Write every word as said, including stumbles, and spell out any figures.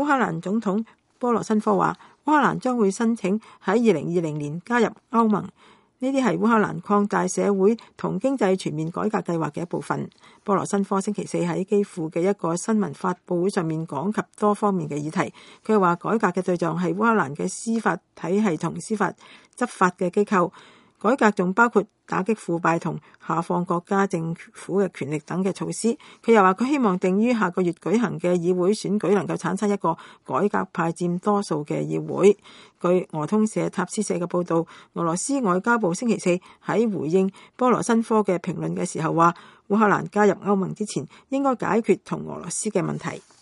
烏克蘭總統波羅申科話，烏克蘭將會申請喺二零二零年加入歐盟。呢啲係烏克蘭擴大社會同經濟全面改革計劃嘅一部分。波羅申科星期四喺基輔嘅一個新聞發佈會上面講及多方面嘅議題。佢話改革嘅對象係烏克蘭嘅司法體系同司法執法嘅機構。改革仲包括打擊腐敗同下放國家政府嘅權力等嘅措施。佢又話佢希望定於下個月舉行嘅議會選舉能夠產生一個改革派佔多數嘅議會。據俄通社塔斯社嘅報導，俄羅斯外交部星期四喺回應波羅申科嘅評論嘅時候話，烏克蘭加入歐盟之前應該解決同俄羅斯嘅問題。